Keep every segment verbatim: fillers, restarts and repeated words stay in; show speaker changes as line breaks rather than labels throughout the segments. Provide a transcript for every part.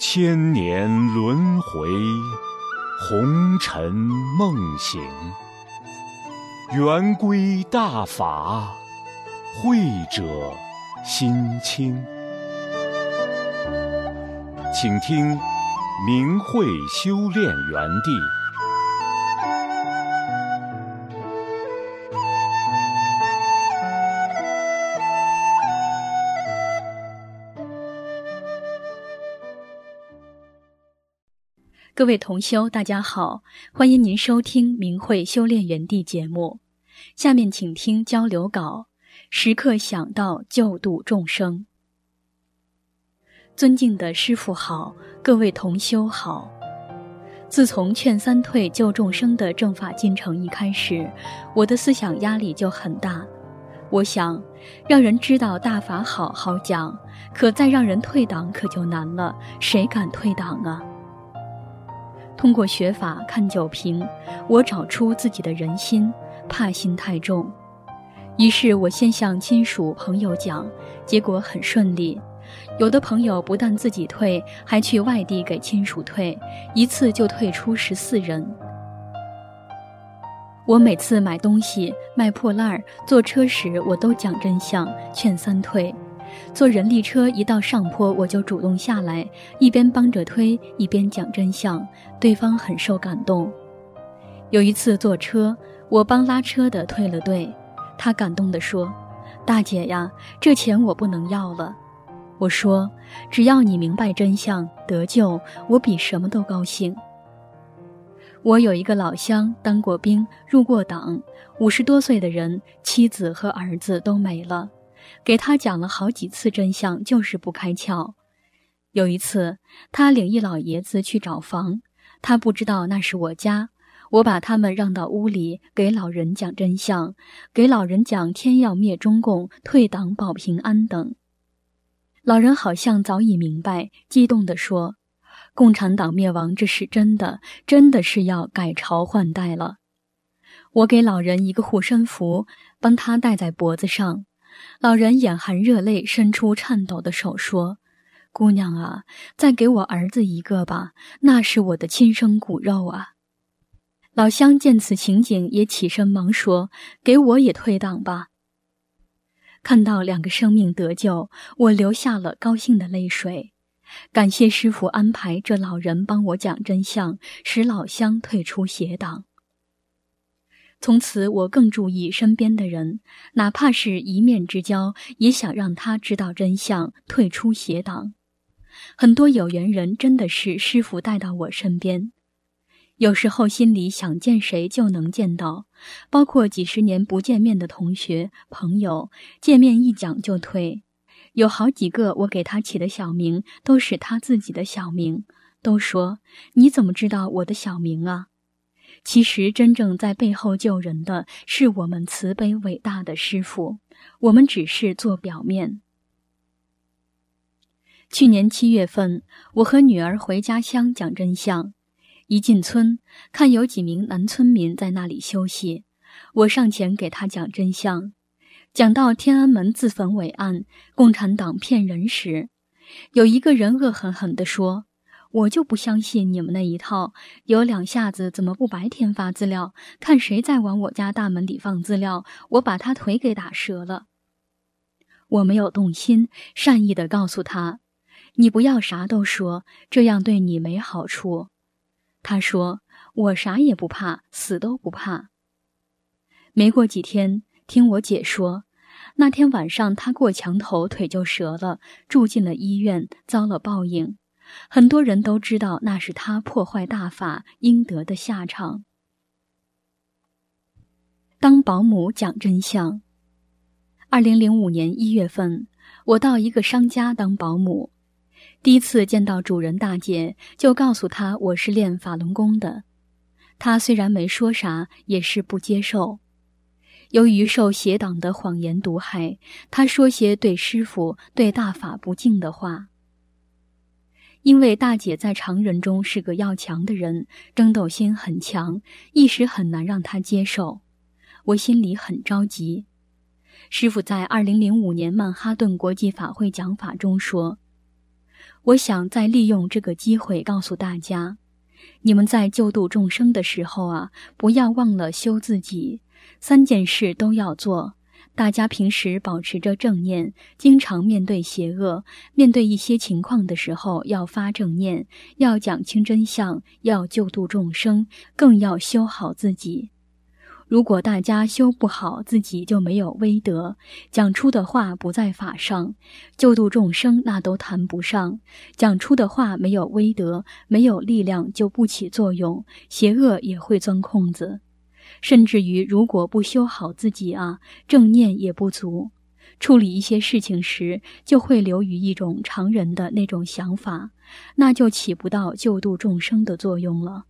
千年轮回，红尘梦醒。圆规大法，慧者心清。请听明慧修炼园地。
各位同修，大家好，欢迎您收听明慧修炼园地节目。下面请听交流稿，时刻想到救度众生。尊敬的师父好，各位同修好。自从劝三退救众生的正法进程一开始，我的思想压力就很大。我想，让人知道大法好好讲，可再让人退党可就难了，谁敢退党啊？通过学法看酒瓶，我找出自己的人心，怕心太重。于是我先向亲属朋友讲，结果很顺利。有的朋友不但自己退，还去外地给亲属退，一次就退出十四人。我每次买东西卖破烂，坐车时我都讲真相，劝三退。坐人力车一到上坡，我就主动下来，一边帮着推，一边讲真相，对方很受感动。有一次坐车，我帮拉车的退了队，他感动地说：“大姐呀，这钱我不能要了。”我说：“只要你明白真相，得救，我比什么都高兴。”我有一个老乡，当过兵，入过党，五十多岁的人，妻子和儿子都没了。给他讲了好几次真相，就是不开窍。有一次，他领一老爷子去找房，他不知道那是我家，我把他们让到屋里，给老人讲真相，给老人讲天要灭中共，退党保平安等。老人好像早已明白，激动地说：“共产党灭亡，这是真的，真的是要改朝换代了。”我给老人一个护身符，帮他戴在脖子上。老人眼含热泪，伸出颤抖的手说：“姑娘啊，再给我儿子一个吧，那是我的亲生骨肉啊。”老乡见此情景，也起身忙说：“给我也退党吧。”看到两个生命得救，我流下了高兴的泪水。感谢师父安排这老人帮我讲真相，使老乡退出邪党。从此我更注意身边的人，哪怕是一面之交，也想让他知道真相，退出邪党。很多有缘人真的是师父带到我身边，有时候心里想见谁就能见到，包括几十年不见面的同学朋友，见面一讲就退。有好几个我给他起的小名都是他自己的小名，都说：“你怎么知道我的小名啊？”其实真正在背后救人的是我们慈悲伟大的师父，我们只是做表面。去年七月份，我和女儿回家乡讲真相，一进村，看有几名男村民在那里休息，我上前给他讲真相。讲到天安门自焚伟案，共产党骗人时，有一个人恶狠狠地说：“我就不相信你们那一套，有两下子怎么不白天发资料？看谁再往我家大门里放资料，我把他腿给打折了。”我没有动心，善意地告诉他：“你不要啥都说，这样对你没好处。”他说：“我啥也不怕，死都不怕。”没过几天，听我姐说，那天晚上他过墙头，腿就折了，住进了医院，遭了报应。很多人都知道那是他破坏大法应得的下场。当保姆讲真相。二零零五年一月份，我到一个商家当保姆，第一次见到主人大姐，就告诉她我是练法轮功的。她虽然没说啥，也是不接受。由于受邪党的谎言毒害，她说些对师父、对大法不敬的话。因为大姐在常人中是个要强的人，争斗心很强，一时很难让她接受。我心里很着急。师父在二零零五年曼哈顿国际法会讲法中说：“ 我想再利用这个机会告诉大家，你们在救度众生的时候啊，不要忘了修自己，三件事都要做。大家平时保持着正念，经常面对邪恶，面对一些情况的时候要发正念，要讲清真相，要救度众生，更要修好自己。如果大家修不好，自己就没有威德，讲出的话不在法上，救度众生那都谈不上，讲出的话没有威德，没有力量就不起作用，邪恶也会钻空子。甚至于如果不修好自己啊，正念也不足，处理一些事情时就会流于一种常人的那种想法，那就起不到救度众生的作用了。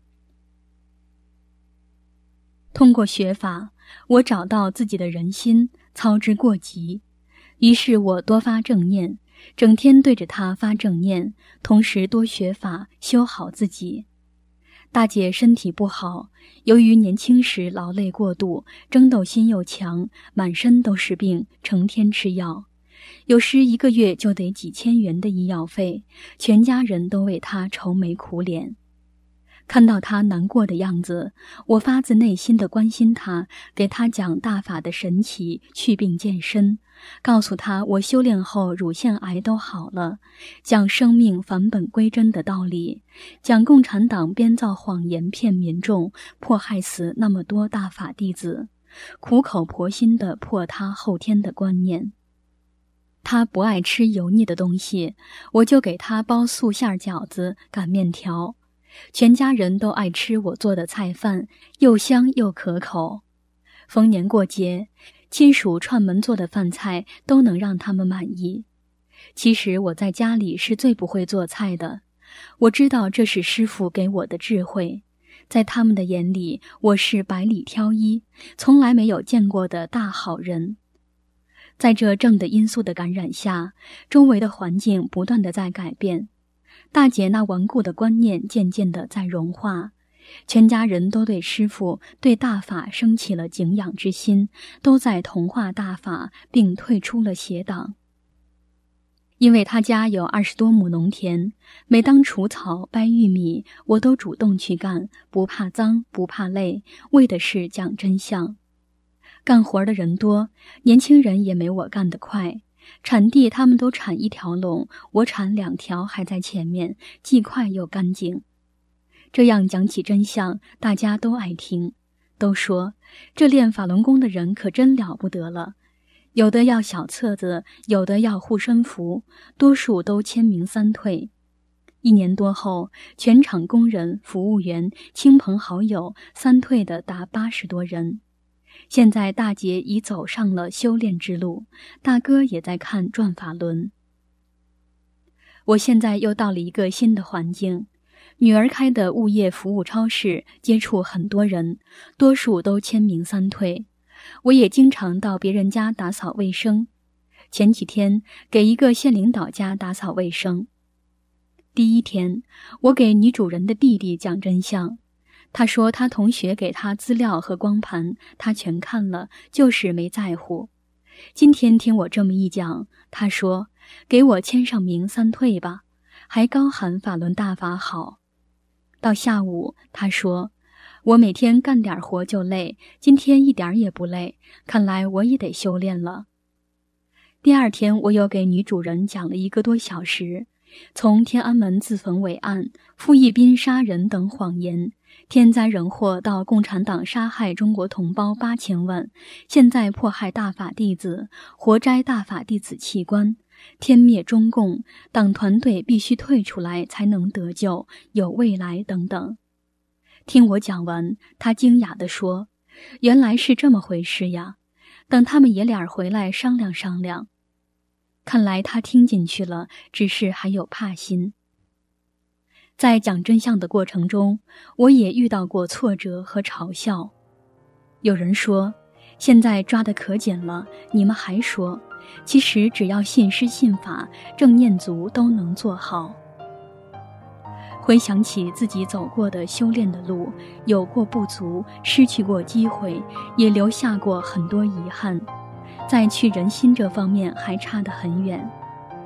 通过学法，我找到自己的人心，操之过急，于是我多发正念，整天对着它发正念，同时多学法，修好自己。大姐身体不好，由于年轻时劳累过度，争斗心又强，满身都是病，成天吃药，有时一个月就得几千元的医药费，全家人都为她愁眉苦脸。看到她难过的样子，我发自内心地关心她，给她讲大法的神奇，祛病健身，告诉她我修炼后乳腺癌都好了，讲生命返本归真的道理，讲共产党编造谎言骗民众，迫害死那么多大法弟子，苦口婆心地破她后天的观念。她不爱吃油腻的东西，我就给她包素馅饺子、擀面条，全家人都爱吃我做的菜饭，又香又可口。逢年过节，亲属串门做的饭菜都能让他们满意。其实我在家里是最不会做菜的，我知道这是师父给我的智慧，在他们的眼里，我是百里挑一，从来没有见过的大好人。在这正的因素的感染下，周围的环境不断地在改变，大姐那顽固的观念渐渐地在融化，全家人都对师父、对大法升起了敬仰之心，都在同化大法，并退出了邪党。因为他家有二十多亩农田，每当除草、掰玉米，我都主动去干，不怕脏，不怕累，为的是讲真相。干活的人多，年轻人也没我干得快。产地他们都产一条垄，我产两条还在前面，既快又干净。这样讲起真相，大家都爱听，都说这练法轮功的人可真了不得了。有的要小册子，有的要护身符，多数都签名三退。一年多后，全场工人、服务员、亲朋好友三退的达八十多人。现在大姐已走上了修炼之路，大哥也在看转法轮。我现在又到了一个新的环境，女儿开的物业服务超市，接触很多人，多数都签名三退。我也经常到别人家打扫卫生，前几天给一个县领导家打扫卫生。第一天，我给女主人的弟弟讲真相，他说他同学给他资料和光盘，他全看了，就是没在乎。今天听我这么一讲，他说给我签上名三退吧，还高喊法轮大法好。到下午，他说我每天干点活就累，今天一点也不累，看来我也得修炼了。第二天，我又给女主人讲了一个多小时，从天安门自焚伟案、傅一斌杀人等谎言，天灾人祸到共产党杀害中国同胞八千万，现在迫害大法弟子，活摘大法弟子器官，天灭中共，党团队必须退出来才能得救，有未来等等。听我讲完，他惊讶地说，原来是这么回事呀，等他们爷俩回来商量商量。看来他听进去了，只是还有怕心。在讲真相的过程中，我也遇到过挫折和嘲笑。有人说，现在抓得可紧了，你们还说，其实只要信师信法，正念足都能做好。回想起自己走过的修炼的路，有过不足，失去过机会，也留下过很多遗憾，在去人心这方面还差得很远。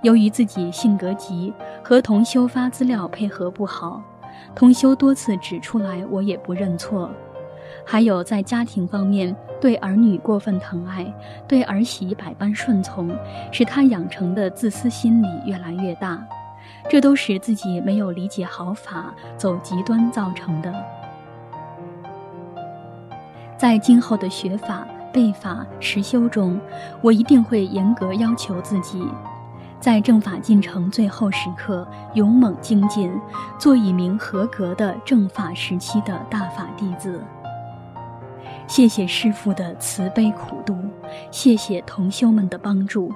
由于自己性格急，和同修发资料配合不好，同修多次指出来，我也不认错。还有在家庭方面，对儿女过分疼爱，对儿媳百般顺从，使他养成的自私心理越来越大，这都使自己没有理解好法，走极端造成的。在今后的学法、背法、实修中，我一定会严格要求自己，在正法进程最后时刻勇猛精进，做一名合格的正法时期的大法弟子。谢谢师父的慈悲苦度，谢谢同修们的帮助。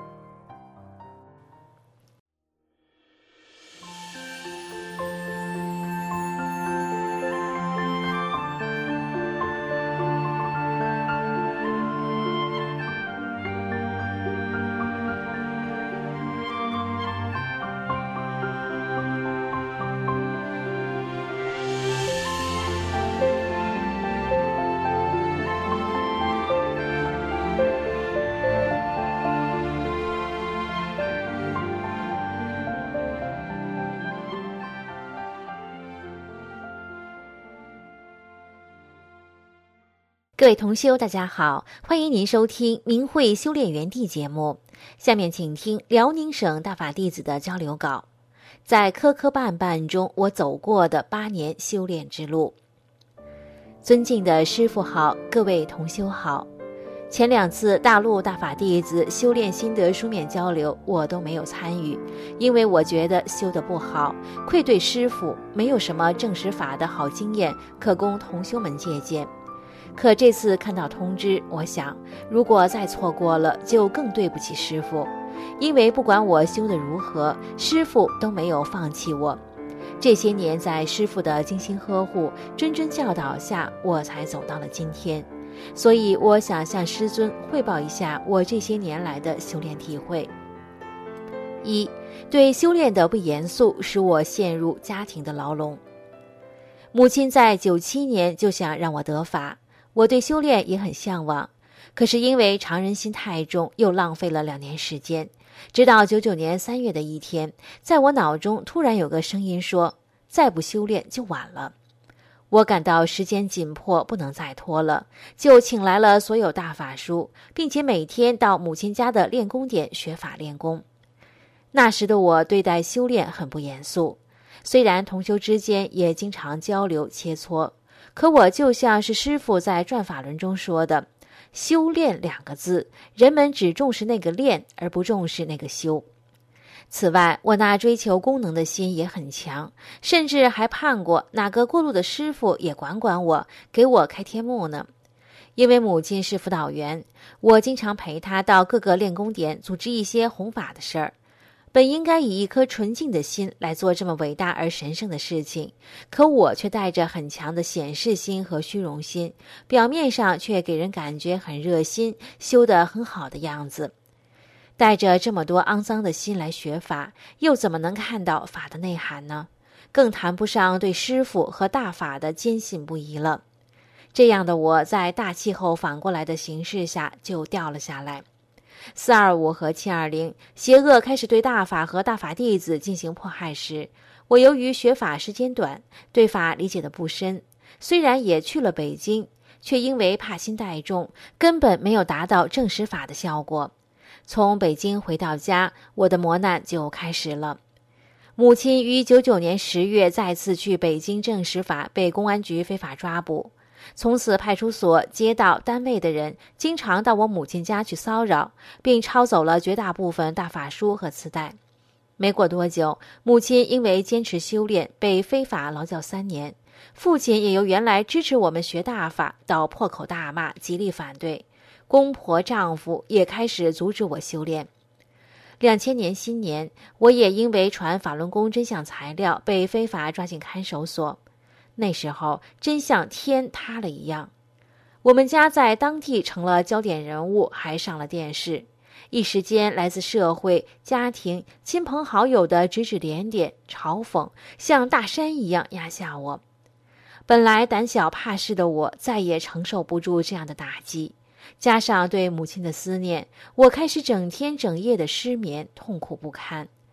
各位同修大家好，欢迎您收听明慧修炼园地节目。下面请听辽宁省大法弟子的交流稿，在磕磕绊绊中我走过的八年修炼之路。尊敬的师父好，各位同修好。前两次大陆大法弟子修炼心得书面交流我都没有参与，因为我觉得修得不好，愧对师父，没有什么正实法的好经验可供同修们借鉴。可这次看到通知，我想如果再错过了，就更对不起师父，因为不管我修得如何，师父都没有放弃我。这些年在师父的精心呵护、谆谆教导下，我才走到了今天。所以我想向师尊汇报一下我这些年来的修炼体会。一，对修炼的不严肃使我陷入家庭的牢笼。母亲在九七年就想让我得法，我对修炼也很向往，可是因为常人心太重，又浪费了两年时间。直到九九年三月的一天，在我脑中突然有个声音说，再不修炼就晚了。我感到时间紧迫，不能再拖了，就请来了所有大法书，并且每天到母亲家的练功点学法练功。那时的我对待修炼很不严肃，虽然同修之间也经常交流切磋，可我就像是师父在转法轮中说的，修炼两个字，人们只重视那个练，而不重视那个修。此外，我那追求功能的心也很强，甚至还盼过哪个过路的师父也管管我，给我开天目呢。因为母亲是辅导员，我经常陪她到各个练功点组织一些弘法的事儿。本应该以一颗纯净的心来做这么伟大而神圣的事情，可我却带着很强的显示心和虚荣心，表面上却给人感觉很热心，修得很好的样子。带着这么多肮脏的心来学法，又怎么能看到法的内涵呢？更谈不上对师父和大法的坚信不疑了。这样的我在大气候反过来的形势下就掉了下来。四二五和七二零，邪恶开始对大法和大法弟子进行迫害时，我由于学法时间短，对法理解的不深，虽然也去了北京，却因为怕心太重，根本没有达到证实法的效果。从北京回到家，我的磨难就开始了。母亲于九九年十月再次去北京证实法，被公安局非法抓捕。从此派出所、街道、单位的人经常到我母亲家去骚扰，并抄走了绝大部分大法书和磁带。没过多久，母亲因为坚持修炼被非法劳教三年，父亲也由原来支持我们学大法到破口大骂，极力反对。公婆丈夫也开始阻止我修炼。两千年新年，我也因为传法轮功真相材料被非法抓进看守所。那时候真像天塌了一样，我们家在当地成了焦点人物，还上了电视。一时间，来自社会、家庭、亲朋好友的指指点点、嘲讽，像大山一样压下我。本来胆小怕事的我，再也承受不住这样的打击。加上对母亲的思念，我开始整天整夜的失眠，痛苦不堪。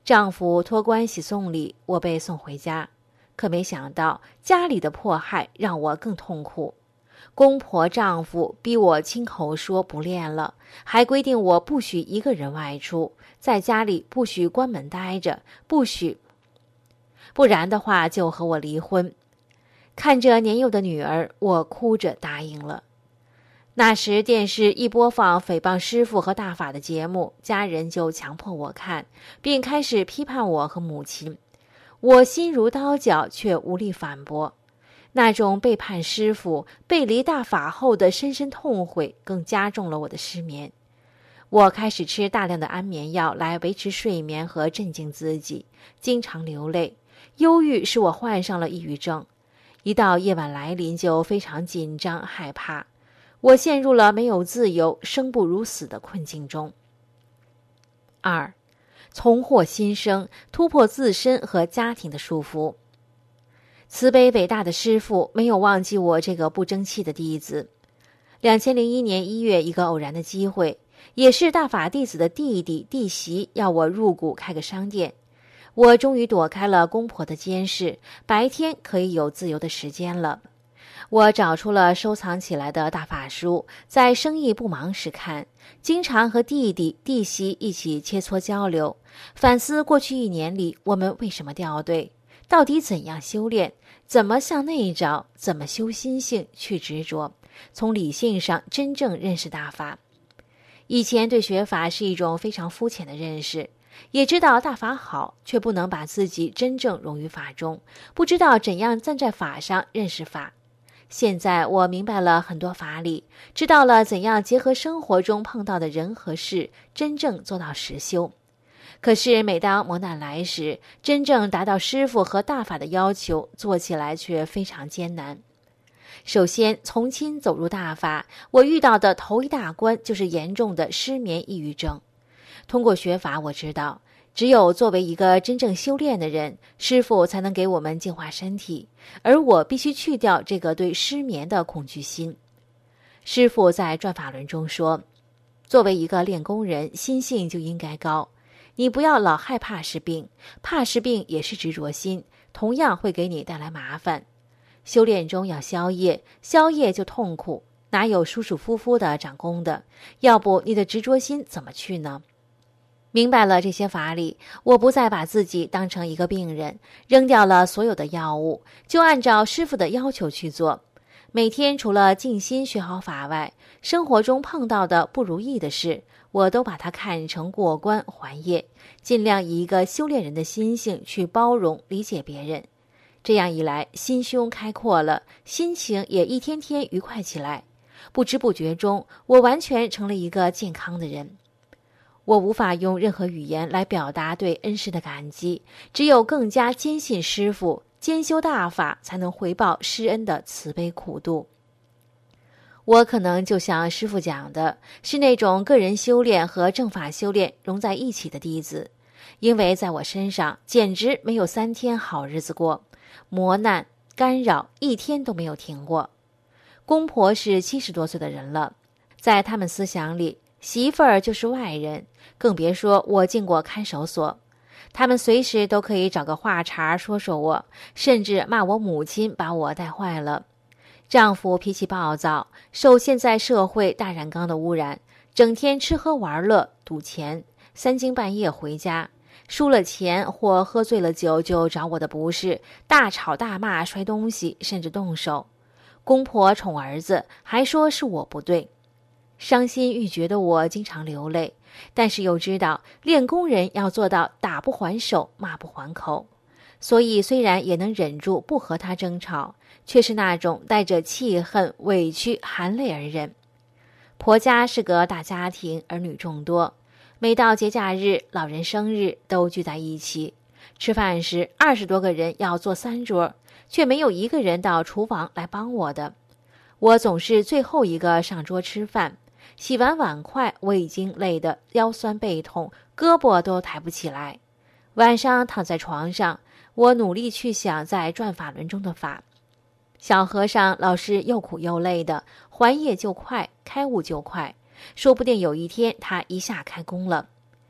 丈夫托关系送礼，我被送回家。可没想到家里的迫害让我更痛苦。公婆丈夫逼我亲口说不练了，还规定我不许一个人外出，在家里不许关门待着，不许，不然的话就和我离婚。看着年幼的女儿，我哭着答应了。那时电视一播放诽谤师傅和大法的节目，家人就强迫我看，并开始批判我和母亲。我心如刀绞，却无力反驳。那种背叛师傅、背离大法后的深深痛悔，更加重了我的失眠。我开始吃大量的安眠药来维持睡眠和镇静自己，经常流泪。忧郁使我患上了抑郁症，一到夜晚来临就非常紧张害怕。我陷入了没有自由、生不如死的困境中。二，重获新生，突破自身和家庭的束缚。慈悲伟大的师父没有忘记我这个不争气的弟子。两千零一年一月，一个偶然的机会，也是大法弟子的弟弟弟媳要我入股开个商店。我终于躲开了公婆的监视，白天可以有自由的时间了。我找出了收藏起来的大法书，在生意不忙时看，经常和弟弟弟媳一起切磋交流，反思过去一年里我们为什么掉队，到底怎样修炼，怎么向内找，怎么修心性去执着，从理性上真正认识大法。以前对学法是一种非常肤浅的认识，也知道大法好，却不能把自己真正融于法中，不知道怎样站在法上认识法。现在我明白了很多法理，知道了怎样结合生活中碰到的人和事，真正做到实修。可是每当磨难来时，真正达到师父和大法的要求，做起来却非常艰难。首先，从亲走入大法，我遇到的头一大关就是严重的失眠抑郁症。通过学法，我知道只有作为一个真正修炼的人，师父才能给我们净化身体，而我必须去掉这个对失眠的恐惧心。师父在转法轮中说，作为一个练功人，心性就应该高，你不要老害怕是病，怕是病也是执着心，同样会给你带来麻烦。修炼中要消业，消业就痛苦，哪有舒舒服服的长功的？要不你的执着心怎么去呢？明白了这些法理，我不再把自己当成一个病人，扔掉了所有的药物，就按照师父的要求去做。每天除了静心学好法外，生活中碰到的不如意的事，我都把它看成过关还业，尽量以一个修炼人的心性去包容理解别人。这样一来，心胸开阔了，心情也一天天愉快起来。不知不觉中，我完全成了一个健康的人。我无法用任何语言来表达对恩师的感激，只有更加坚信师父，兼修大法，才能回报师恩的慈悲苦度。我可能就像师父讲的，是那种个人修炼和正法修炼融在一起的弟子，因为在我身上简直没有三天好日子过，磨难干扰一天都没有停过。公婆是七十多岁的人了，在他们思想里，媳妇儿就是外人，更别说我进过看守所。他们随时都可以找个话茬说说我，甚至骂我母亲把我带坏了。丈夫脾气暴躁，受现在社会大染缸的污染，整天吃喝玩乐赌钱，三更半夜回家，输了钱或喝醉了酒就找我的不是，大吵大骂，摔东西，甚至动手。公婆宠儿子，还说是我不对。伤心欲绝的我经常流泪，但是又知道练功人要做到打不还手，骂不还口，所以虽然也能忍住不和他争吵，却是那种带着气恨、委屈、含泪而忍。婆家是个大家庭，儿女众多，每到节假日、老人生日都聚在一起。吃饭时二十多个人要坐三桌，却没有一个人到厨房来帮我的。我总是最后一个上桌吃饭，洗完碗筷，我已经累得腰酸背痛，胳膊都抬不起来。晚上躺在床上，我努力去想在转法轮中的法。小和尚老是又苦又累的，还业就快，开悟就快，说不定有一天他一下开工了。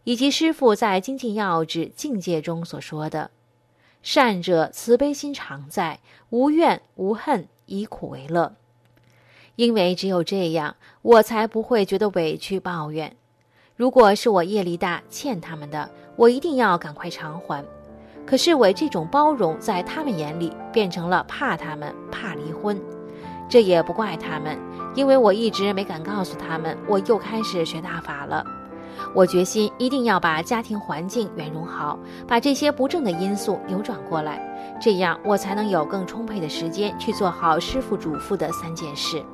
以及师父在《精进要旨》境界中所说的善者慈悲心常在，无怨无恨，以苦为乐。因为只有这样，我才不会觉得委屈抱怨。如果是我业力大欠他们的，我一定要赶快偿还。可是我这种包容在他们眼里变成了怕他们，怕离婚。这也不怪他们，因为我一直没敢告诉他们我又开始学大法了。我决心一定要把家庭环境圆融好，把这些不正的因素扭转过来，这样我才能有更充沛的时间去做好师父嘱咐的三件事。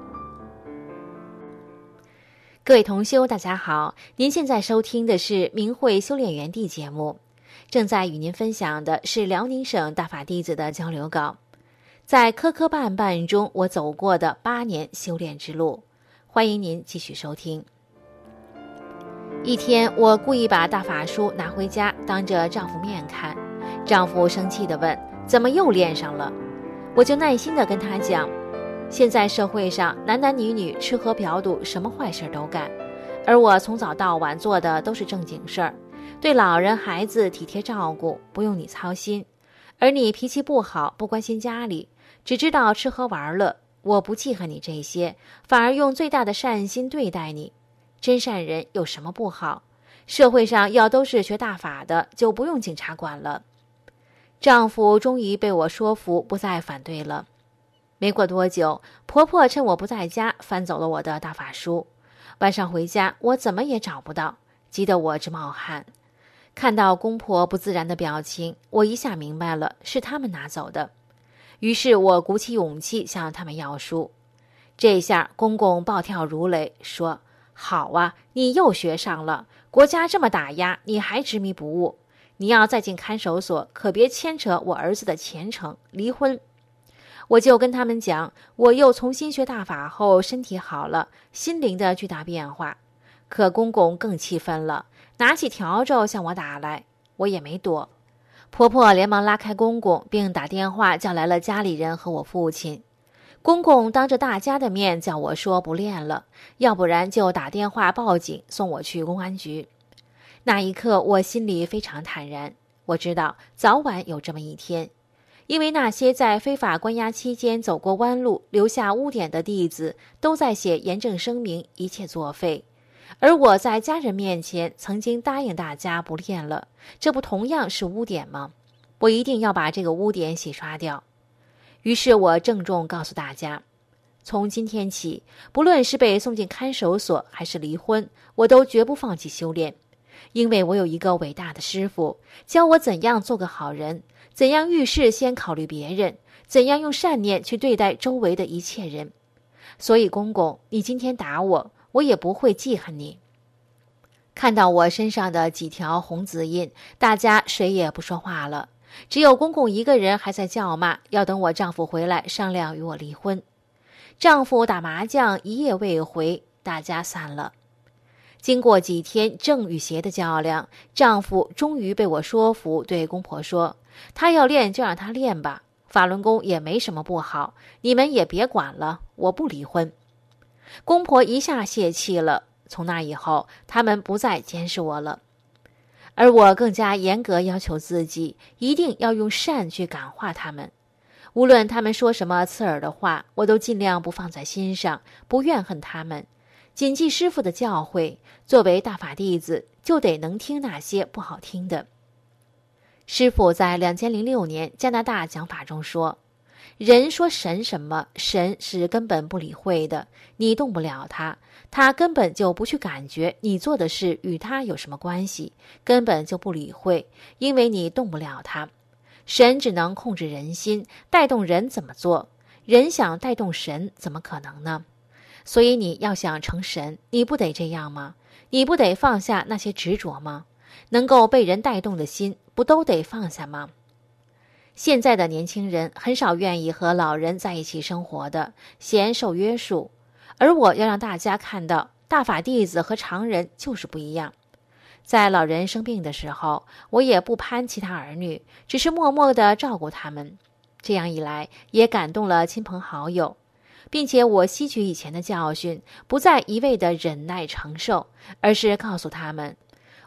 各位同修，大家好，您现在收听的是明慧修炼园地节目，正在与您分享的是辽宁省大法弟子的交流稿，在磕磕绊绊中我走过的八年修炼之路，欢迎您继续收听。一天，我故意把大法书拿回家，当着丈夫面看。丈夫生气地问：“怎么又练上了？”我就耐心地跟他讲：“现在社会上男男女女吃喝嫖赌，什么坏事都干，而我从早到晚做的都是正经事儿，对老人孩子体贴照顾，不用你操心。而你脾气不好，不关心家里，只知道吃喝玩乐，我不记恨你这些，反而用最大的善心对待你。真善人有什么不好？社会上要都是学大法的，就不用警察管了。”丈夫终于被我说服，不再反对了。没过多久，婆婆趁我不在家翻走了我的大法书。晚上回家，我怎么也找不到，急得我直冒汗。看到公婆不自然的表情，我一下明白了，是他们拿走的。于是我鼓起勇气向他们要书。这下公公暴跳如雷，说：“好啊，你又学上了，国家这么打压，你还执迷不悟。你要再进看守所，可别牵扯我儿子的前程，离婚。”我就跟他们讲，我又重新学大法后，身体好了，心灵的巨大变化。可公公更气愤了，拿起笤帚向我打来，我也没躲。婆婆连忙拉开公公，并打电话叫来了家里人和我父亲。公公当着大家的面叫我说不练了，要不然就打电话报警，送我去公安局。那一刻我心里非常坦然，我知道早晚有这么一天。因为那些在非法关押期间走过弯路留下污点的弟子都在写严正声明，一切作废。而我在家人面前曾经答应大家不练了，这不同样是污点吗？我一定要把这个污点洗刷掉。于是我郑重告诉大家，从今天起，不论是被送进看守所还是离婚，我都绝不放弃修炼。因为我有一个伟大的师父，教我怎样做个好人，怎样遇事先考虑别人，怎样用善念去对待周围的一切人。所以公公，你今天打我，我也不会记恨你。看到我身上的几条红紫印，大家谁也不说话了，只有公公一个人还在叫骂，要等我丈夫回来商量与我离婚。丈夫打麻将一夜未回，大家散了。经过几天正与邪的较量，丈夫终于被我说服，对公婆说：“他要练就让他练吧，法轮功也没什么不好，你们也别管了，我不离婚。”公婆一下泄气了，从那以后，他们不再监视我了。而我更加严格要求自己，一定要用善去感化他们。无论他们说什么刺耳的话，我都尽量不放在心上，不怨恨他们。谨记师父的教诲，作为大法弟子，就得能听那些不好听的。师父在二千零六年加拿大讲法中说，人说神什么，神是根本不理会的，你动不了他，他根本就不去感觉你做的事与他有什么关系，根本就不理会，因为你动不了他。神只能控制人心，带动人怎么做，人想带动神，怎么可能呢？所以你要想成神，你不得这样吗？你不得放下那些执着吗？能够被人带动的心，不都得放下吗？现在的年轻人很少愿意和老人在一起生活的，嫌受约束。而我要让大家看到，大法弟子和常人就是不一样。在老人生病的时候，我也不攀其他儿女，只是默默地照顾他们。这样一来，也感动了亲朋好友。并且我吸取以前的教训，不再一味的忍耐承受，而是告诉他们，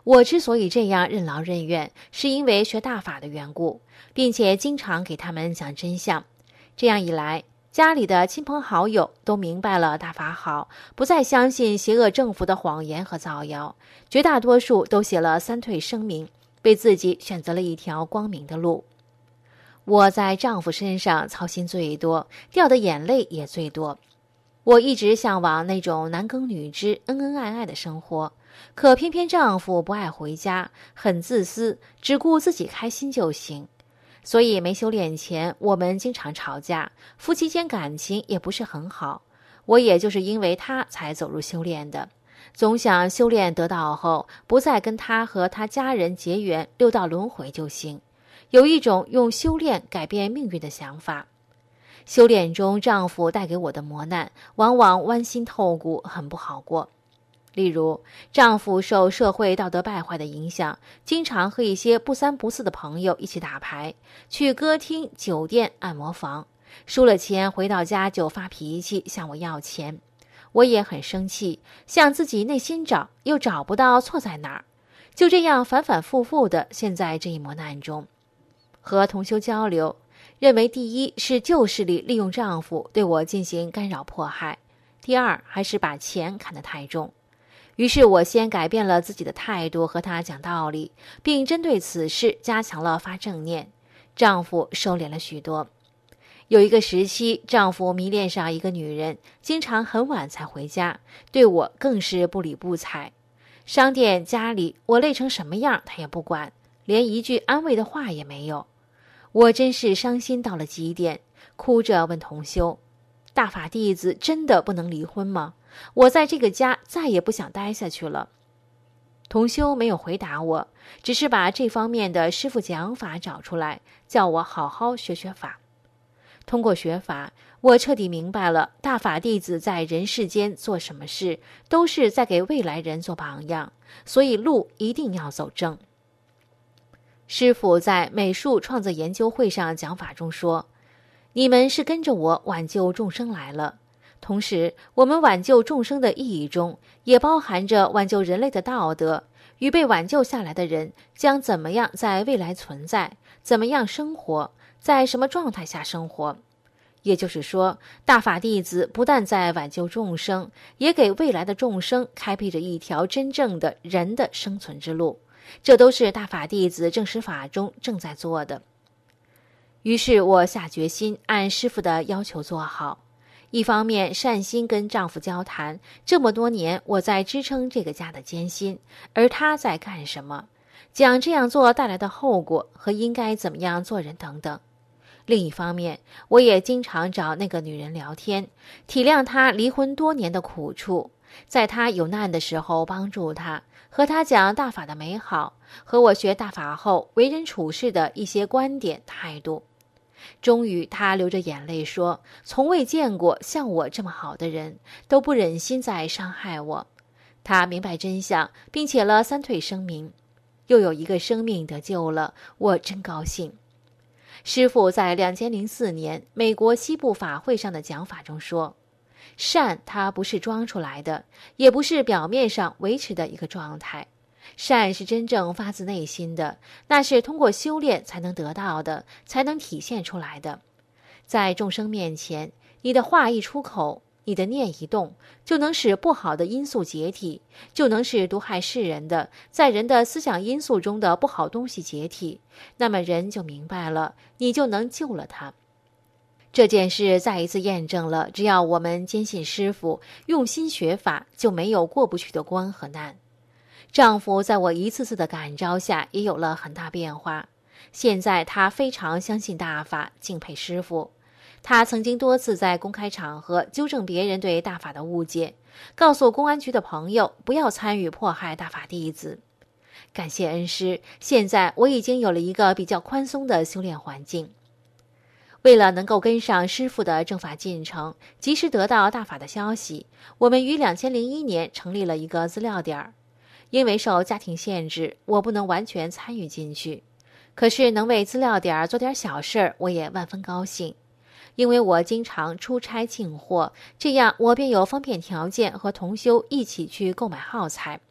我之所以这样任劳任怨，是因为学大法的缘故，并且经常给他们讲真相。这样一来，家里的亲朋好友都明白了大法好，不再相信邪恶政府的谎言和造谣，绝大多数都写了三退声明，为自己选择了一条光明的路。我在丈夫身上操心最多，掉的眼泪也最多。我一直向往那种男耕女织、恩恩爱爱的生活，可偏偏丈夫不爱回家，很自私，只顾自己开心就行。所以没修炼前，我们经常吵架，夫妻间感情也不是很好。我也就是因为他才走入修炼的，总想修炼得道后，不再跟他和他家人结缘，六道轮回就行。有一种用修炼改变命运的想法。修炼中丈夫带给我的磨难，往往剜心透骨，很不好过。例如，丈夫受社会道德败坏的影响，经常和一些不三不四的朋友一起打牌，去歌厅、酒店、按摩房，输了钱回到家就发脾气，向我要钱。我也很生气，向自己内心找，又找不到错在哪儿，就这样反反复复的陷在这一磨难中。和同修交流，认为第一是旧势力利用丈夫对我进行干扰迫害，第二还是把钱看得太重。于是我先改变了自己的态度，和他讲道理，并针对此事加强了发正念，丈夫收敛了许多。有一个时期，丈夫迷恋上一个女人，经常很晚才回家，对我更是不理不睬。商店、家里，我累成什么样他也不管，连一句安慰的话也没有。我真是伤心到了极点，哭着问同修：大法弟子真的不能离婚吗？我在这个家再也不想待下去了。同修没有回答我，只是把这方面的师父讲法找出来，叫我好好学学法。通过学法，我彻底明白了大法弟子在人世间做什么事，都是在给未来人做榜样，所以路一定要走正。师父在美术创作研究会上讲法中说，你们是跟着我挽救众生来了，同时我们挽救众生的意义中，也包含着挽救人类的道德与被挽救下来的人将怎么样在未来存在，怎么样生活，在什么状态下生活。也就是说，大法弟子不但在挽救众生，也给未来的众生开辟着一条真正的人的生存之路，这都是大法弟子正实法中正在做的。于是我下决心按师父的要求做好，一方面善心跟丈夫交谈，这么多年我在支撑这个家的艰辛，而他在干什么，讲这样做带来的后果和应该怎么样做人等等。另一方面，我也经常找那个女人聊天，体谅她离婚多年的苦处，在她有难的时候帮助她，和她讲大法的美好，和我学大法后为人处事的一些观点态度。终于她流着眼泪说，从未见过像我这么好的人，都不忍心再伤害我。她明白真相，并且了三退声明，又有一个生命得救了，我真高兴。师父在二千零四年美国西部法会上的讲法中说，善它不是装出来的，也不是表面上维持的一个状态，善是真正发自内心的，那是通过修炼才能得到的，才能体现出来的。在众生面前，你的话一出口，你的念一动，就能使不好的因素解体，就能使毒害世人的，在人的思想因素中的不好东西解体，那么人就明白了，你就能救了他。这件事再一次验证了，只要我们坚信师父，用心学法，就没有过不去的关和难。丈夫在我一次次的感召下也有了很大变化，现在他非常相信大法，敬佩师父。他曾经多次在公开场合纠正别人对大法的误解，告诉公安局的朋友不要参与迫害大法弟子。感谢恩师，现在我已经有了一个比较宽松的修炼环境。为了能够跟上师父的正法进程，及时得到大法的消息，我们于二千零一年成立了一个资料点。因为受家庭限制，我不能完全参与进去，可是能为资料点做点小事，我也万分高兴。因为我经常出差进货，这样我便有方便条件和同修一起去购买耗材。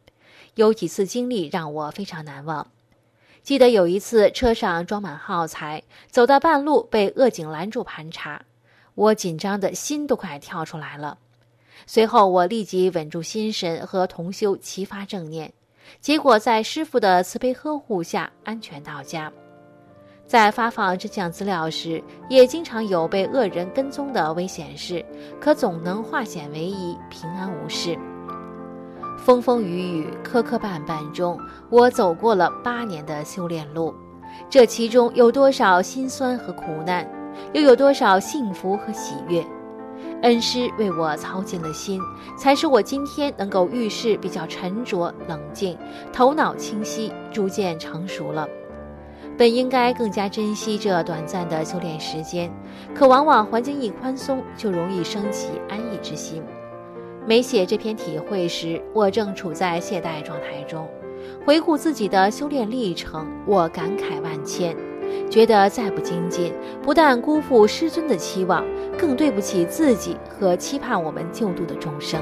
有几次经历让我非常难忘。记得有一次车上装满耗材，走到半路被恶警拦住盘查，我紧张的心都快跳出来了。随后我立即稳住心神，和同修齐发正念，结果在师父的慈悲呵护下安全到家。在发放这项资料时，也经常有被恶人跟踪的危险事，可总能化险为夷，平安无事。风风雨雨，磕磕绊绊中，我走过了八年的修炼路。这其中有多少辛酸和苦难，又有多少幸福和喜悦？恩师为我操尽了心，才使我今天能够遇事比较沉着冷静，头脑清晰，逐渐成熟了。本应该更加珍惜这短暂的修炼时间，可往往环境一宽松，就容易升起安逸之心。没写这篇体会时，我正处在懈怠状态中。回顾自己的修炼历程，我感慨万千，觉得再不精进，不但辜负师尊的期望，更对不起自己和期盼我们救度的众生。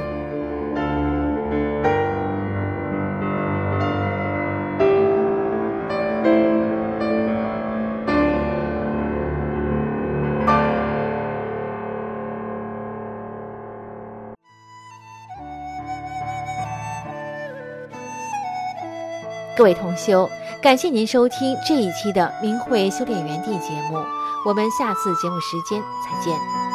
各位同修，感谢您收听这一期的明慧修炼园地节目，我们下次节目时间再见。